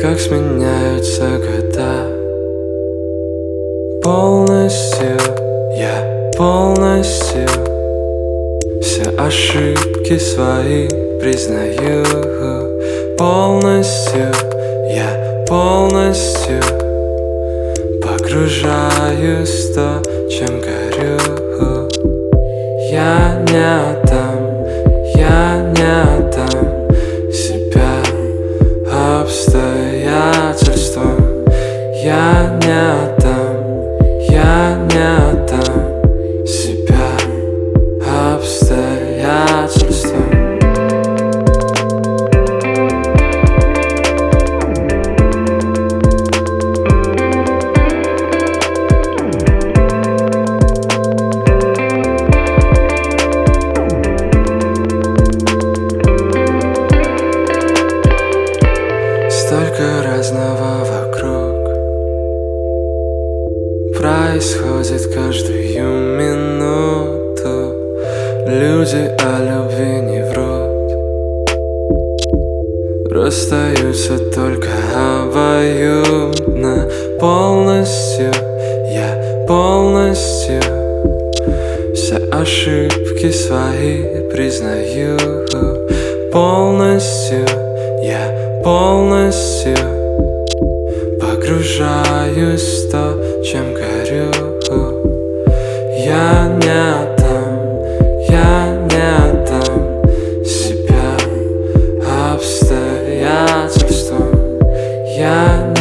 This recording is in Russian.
как сменяются года. Полностью, я полностью все ошибки свои признаю. Полностью, я полностью погружаюсь в то, чем горю. Я не отдам себя обстоятельствам. Я не отдам себя обстоятельствам. Столько разного вокруг происходит каждую минуту. Люди о любви не врут, расстаются только обоюдно. Полностью, я полностью все ошибки свои признаю. Полностью, я полностью погружаюсь в то, чем горю. Я не отдам себя обстоятельствам. Я